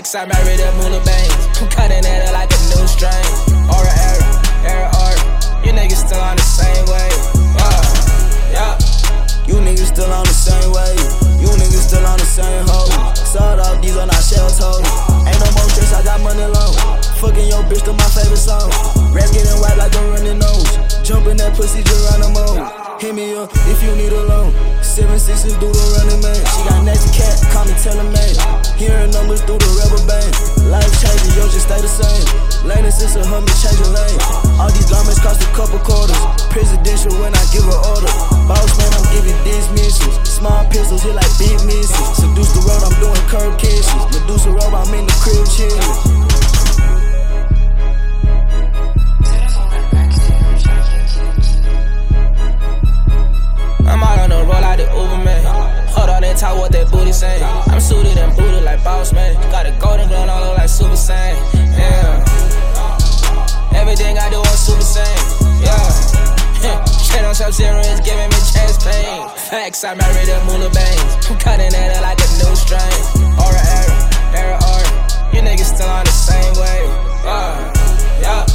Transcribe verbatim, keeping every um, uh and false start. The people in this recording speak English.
Facts, I married a Moolah Bangs. I'm cutting at it like a new strain. Aura, era, era, art. You niggas still on the same way. Uh, yeah. You niggas still on the same way. You niggas still on the same hoe. Sawed off, these are not shell toes. Ain't no more stress, I got money low. Fucking your bitch to my favorite song. Rap getting white like a running nose. Jumping that pussy, Geronimo. Hit me up if you need a loan. Seven sixes do the running man. She got nasty cat, call me tellin' man. Hearing numbers through the rubber band. Life changing, yo, just stay the same. Lane assist a hummer, change your lane. All these garments cost a couple quarters. Presidential when I give an order. Boss man, I'm giving dismissions. Small pistols hit like big misses. Seduce the road, I'm doing curb kisses. Medusa robe, I'm in the crib chillin'. I'm out on the road like the Uber man. Hold on and talk what that booty saying. I'm suited and booted like boss man. Got a golden gun on look like Super Saiyan. Yeah. Everything I do I'm Super Saiyan. Yeah. Shit on Sub-Zero is giving me chest pain. Facts, I married a Moolah Bangs. I'm cutting at it like a new strain. Aura, era, era, art. You niggas still on the same way. Uh, yeah.